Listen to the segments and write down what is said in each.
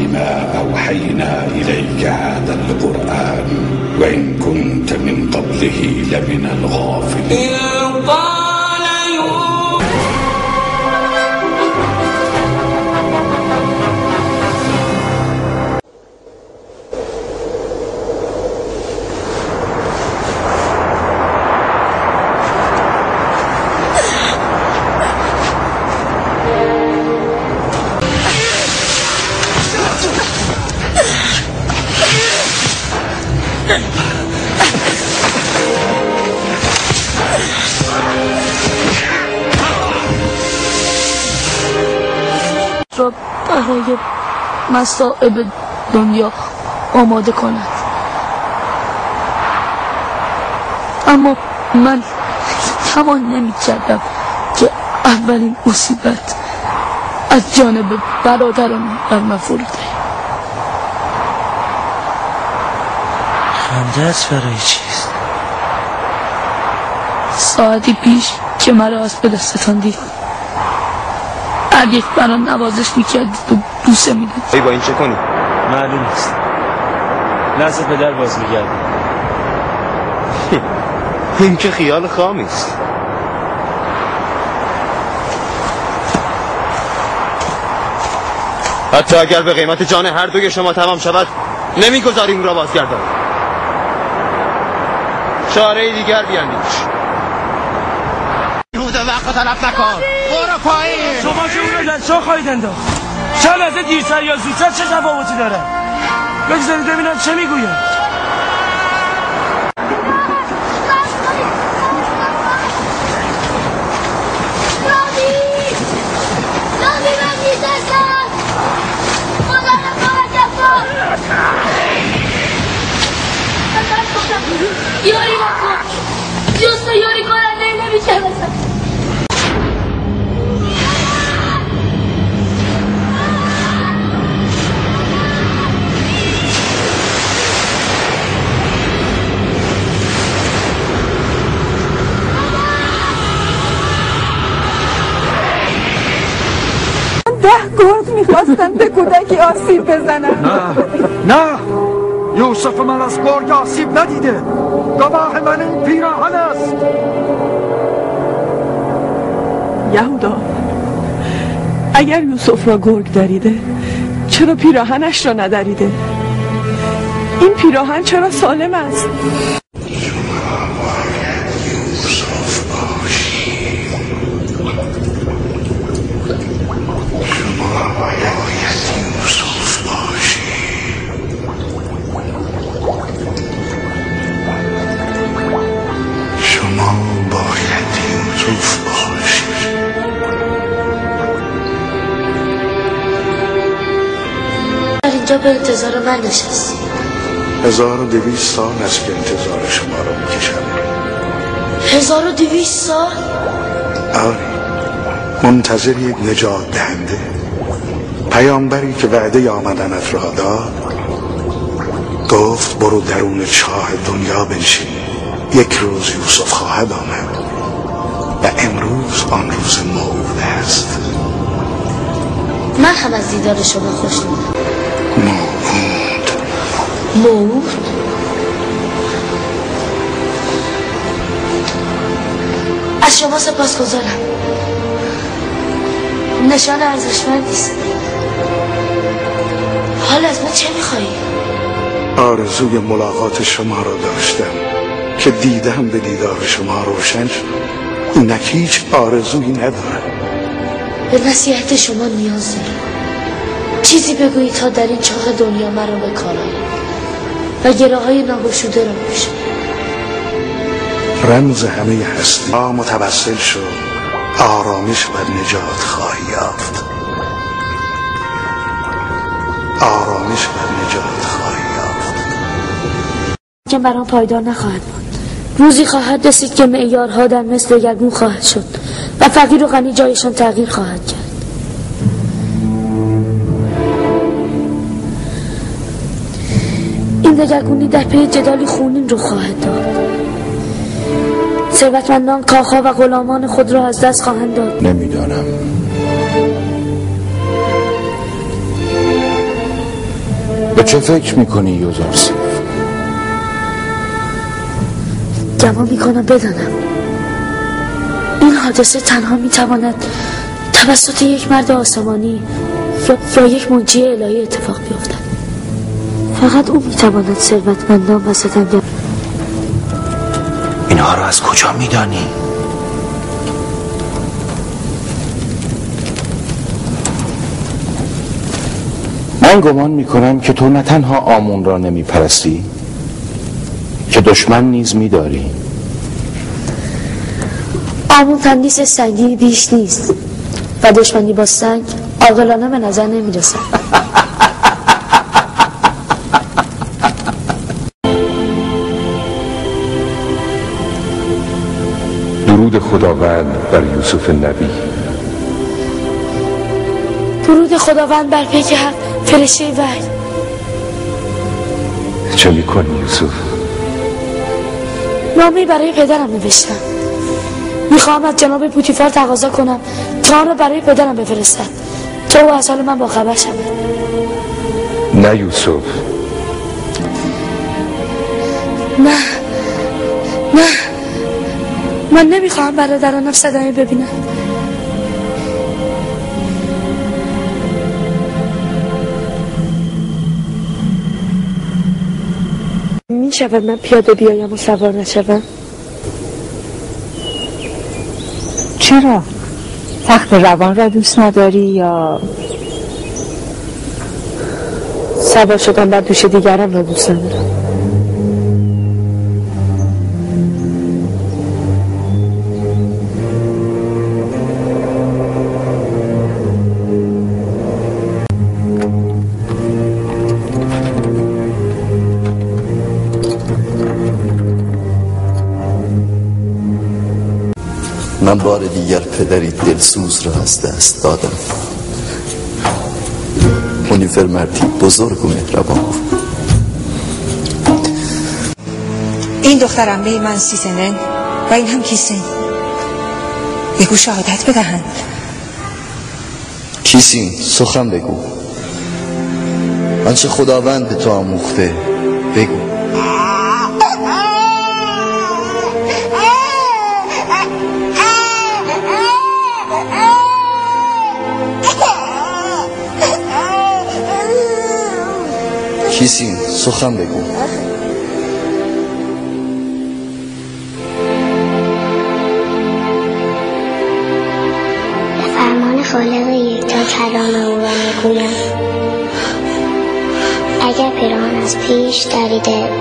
بما أوحينا إليك هذا القرآن وإن كنت من قبله لمن الغافلين. را برای مصائب دنیا آماده کند، اما من تمام نمی کردم که اولین مصیبت از جانب برادرم بر من فرود آید. خنده‌ات برای چیست؟ ساعتی پیش که مرا از به دستتان دید، هر یک برای نوازش میکردید و بوسه میدید. ای با این چه کنی؟ معلوم نیست. لحظه پدر باز میگردی. این که خیال خامیست. حتی اگر به قیمت جان هر دوی شما تمام شود نمیگذاریم را بازگردان. چاره دیگر بیاندیش. روده وقت طلب نکن. برو پایین. شما که اون رو در چاه خواهید انداخت. چند لحظه دیرتر یا زودتر چه تفاوتی داره؟ بگذارید ببینم چه میگویم. یاری نکن، جسته یاری کننده نمیشه بسن. من 10 گرگ میخواستم به کودکی آسیب بزنم. نه یوسف من از گرگ آسیب ندیده. گواه من این پیراهن است. یهودا، اگر یوسف را گرگ دریده چرا پیراهنش را ندریده؟ این پیراهن چرا سالم است؟ اینجا به انتظار من نشست. 1200 سال است که انتظار شما رو میکشم. 1200 سال؟ آری، منتظرید نجات دهنده، پیامبری که وعده آمدنت را داد. گفت برو درون چاه دنیا بنشین، یک روز یوسف خواهد آمد و امروز آن روز موعود است. من هم از دیدار شما خوشنودم. موعود؟ از شما سپاسگزارم. نشان ارزشمندی است. حال از من چه میخوایی؟ آرزوی ملاقات شما را داشتم که دیدم به دیدار شما روشن شد. اینک هیچ آرزویی ندارم. به نصیحت شما نیاز دارم. چیزی بگویید تا در این چاه دنیا مرا به کار آید و گراهای ناگشوده را بشم. رمز همه هستی متوسل شو، آرامش و نجات خواهی یافت. آرامش و نجات خواهی یافت. که برام پایدار نخواهد بود. روزی خواهد رسید که معیارها در مصر دگرگون خواهد شد و فقیر و غنی جایشان تغییر خواهد کرد. این دگرگونی در پی جدالی خونین رو خواهد داد. ثروتمندان کاخها و غلامان خود را از دست خواهند داد. نمیدانم. به چه فکر میکنی یوزارسیف؟ گمان میکنم بدانم این حادثه تنها میتواند توسط یک مرد آسمانی یا یک منجی الهی اتفاق بیفتد. فقط او میتواند ثروتمندان و ستمگر. اینها رو از کجا میدانی؟ من گمان میکنم که تو نه تنها آمون را نمیپرستی که دشمن نیز میداری. آمون تندیس سنگی بیش نیست و دشمنی با سنگ عاقلانه به نظر نمیرسد. درود خداوند بر یوسف نبی. درود خداوند بر پیک حق فرشته وحی. چه میکنی یوسف؟ نامه‌ای برای پدرم نوشتم. میخواهم از جناب پوتیفار تقاضا کنم تا آن را برای پدرم بفرستد تا او از حال من با خبر شود. نه یوسف. نه من نمیخواهم برادرانم صدمه ببینم. میشود من پیاده بیایم و سوار نشوم؟ چرا؟ تخت روان را دوست نداری یا سوار شدن بر دوش دیگرم را دوست ندارم. من بار دیگر پدری دلسوز را از دست دادم. اونیفر مردی بزرگ و مهربان بود. این دخترم به من 30 سنه و این هم کیسین. بگو شهادت بدهند. کیسین سخن بگو. آنچه خداوند به تو آموخته بگو. کیسین سخن بگو. به فرمان خالق یکتا کلام او را میگویم. اگر پیراهن از پیش دریده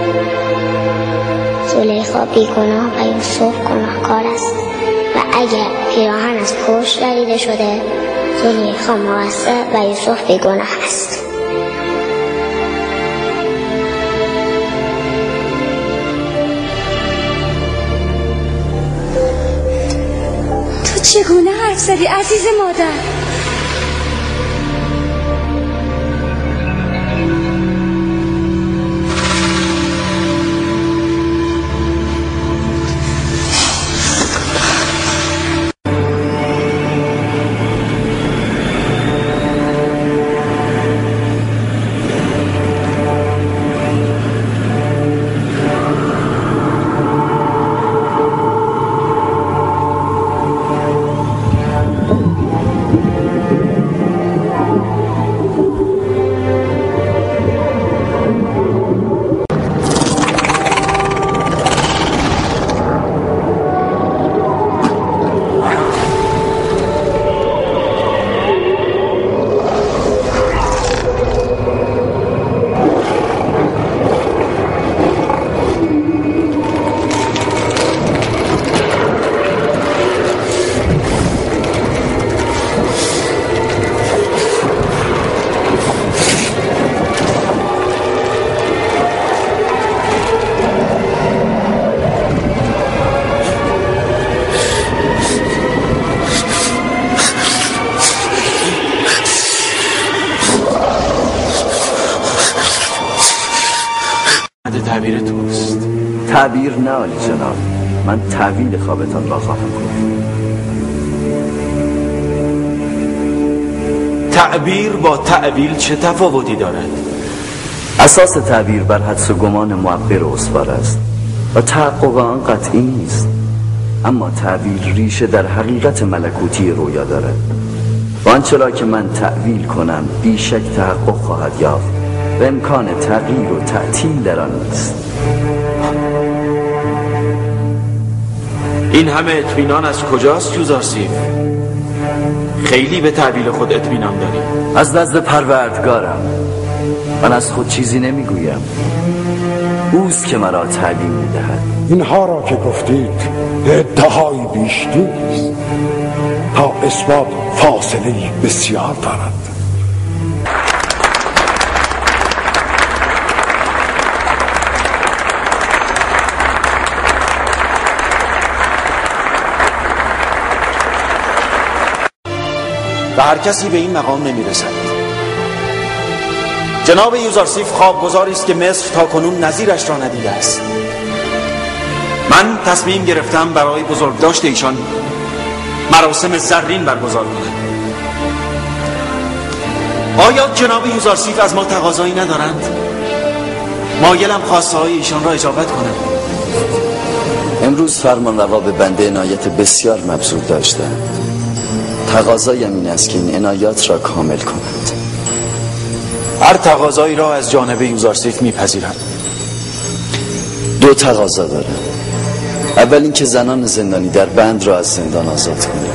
زلیخا بیگناه و یوسف گناهکار است و اگر پیراهن از پشت دریده شده زلیخا مقصر و یوسف بیگناه است. چگونه حرف زدی عزیز مادر؟ تعبیر توست. تعبیر نه عالی جناب، من تعویل خوابتان را خواهم کنم. تعبیر با تعویل چه تفاوتی دارد؟ اساس تعبیر بر حدس و گمان معبر و اسوار است و تحقق آن قطعی نیست، اما تعبیر ریشه در حقیقت ملکوتی رویا دارد و آنچه را که من تعبیر کنم بیشک تحقق خواهد یافت و امکان تغییر و تعطیل در آن نیست. این همه اطمینان از کجاست یوزارسیف؟ خیلی به تعبیر خود اطمینان داری. از نزد پروردگارم. من از خود چیزی نمیگویم، اوست که مرا تعلیم میدهد. اینها را که گفتید ادعای بیش نیست، تا اثبات فاصله بسیار دارد. و هر کسی به این مقام نمیرسد. جناب یوزارسیف خوابگزاری است که مصر تا کنون نظیرش را ندیده است. من تصمیم گرفتم برای بزرگداشت ایشان مراسم زرین برگزار کنم. آیا جناب یوزارسیف از ما تقاضایی ندارند؟ مایلم خواسته های ایشان را اجابت کنم. امروز فرمانروا به بنده عنایت بسیار مبذول داشتند. تقاضایم این است که این عنایات را کامل کنند. هر تقاضایی را از جانب یوزارسیف میپذیرم. دو تقاضا دارم. اول اینکه زنان زندانی در بند را از زندان آزاد کنند.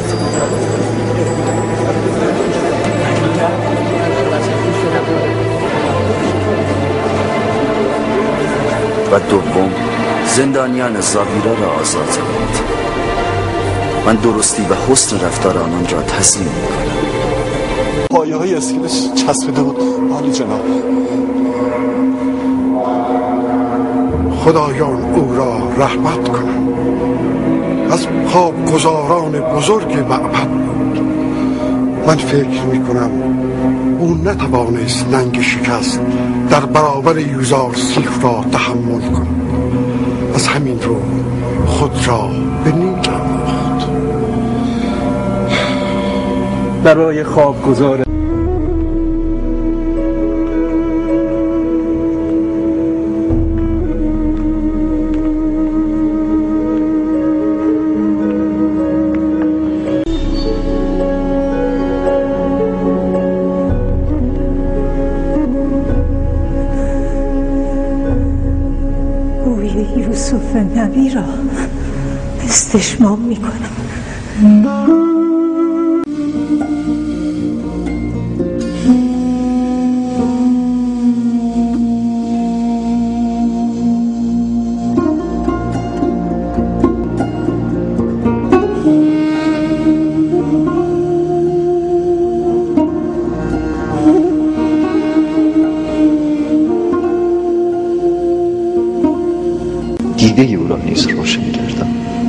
و دوم زندانیان زاویرا را آزاد کنند. من درستی و حسن رفتار آنان را تسلیم میکنم. پایه های اسکیلش چسبیده بود عالی جناب. خدایان او را رحمت کن. از خوابگزاران بزرگ معبد بود. من فکر میکنم او نتوانست ننگ شکست در برابر یوزارسیف را تحمل کند. از همین رو خود را به نیل انداخت. برای خوابگزار یوسف نبی را استشمام میکنم. دیده او را نیز روشن کردم.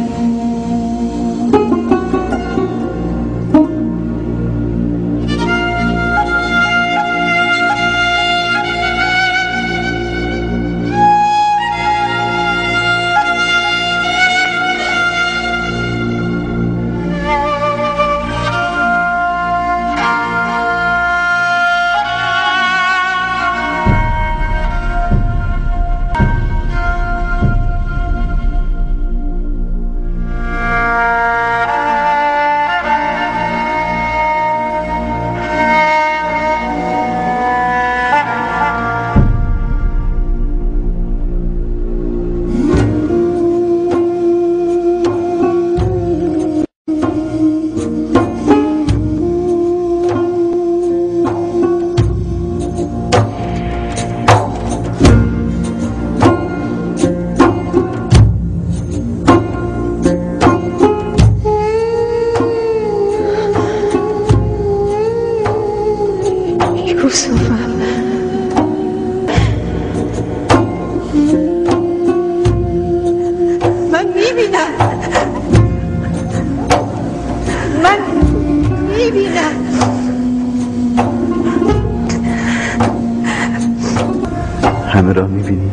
همه را میبینی؟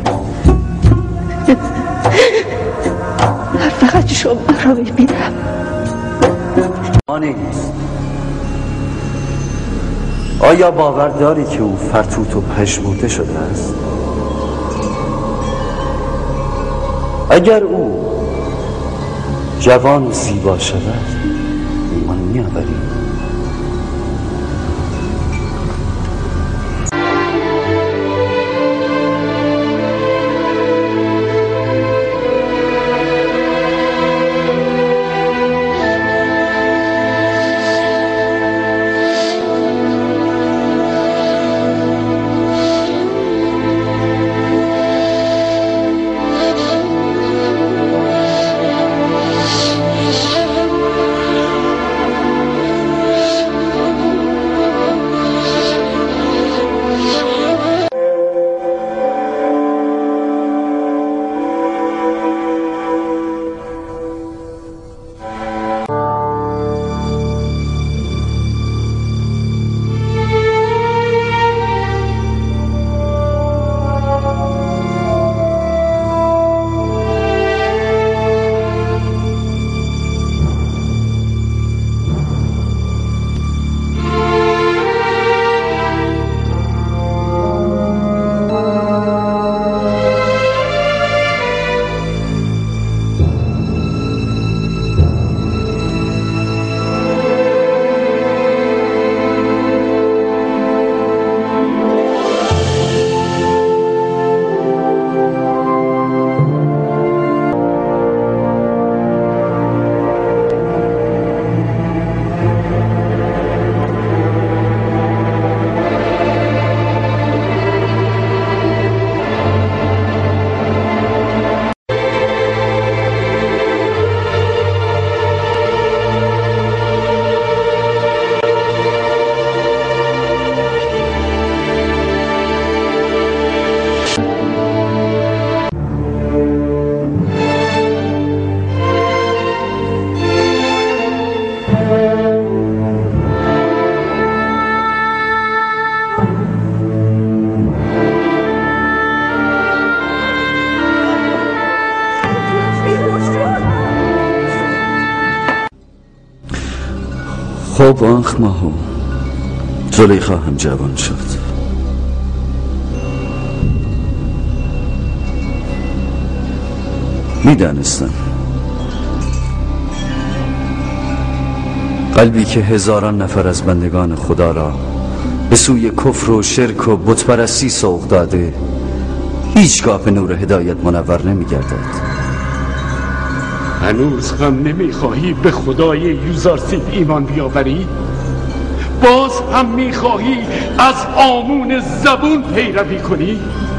فقط شما را میبینم. آیا باور داری که او فرتوت و پژمرده شده است؟ اگر او جوان و زیبا شود ایمان می‌آوری؟ خب آنخ ماهو زلیخا هم جوان شد. میدانستم قلبی که هزاران نفر از بندگان خدا را به سوی کفر و شرک و بتپرستی سوق داده هیچگاه به نور هدایت منور نمیگردد. هنوز هم نمیخواهی به خدای یوزارسیف ایمان بیاوری؟ باز هم میخواهی از آمون زبون پیروی کنی؟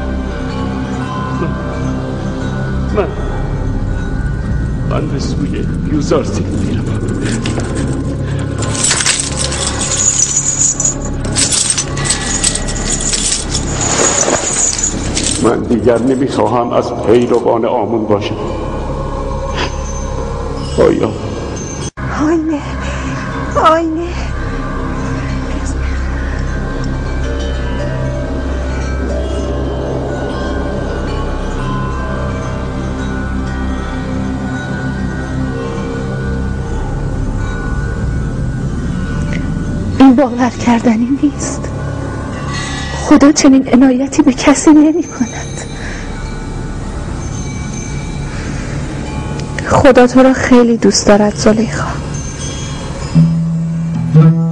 من به سوی یوزارسیف میروم. من دیگر نمیخواهم از پیروان آمون باشم. آینه این باور کردنی نیست. خدا چنین عنایتی به کسی نمی کند. خدا تو را خیلی دوست دارد زلیخا.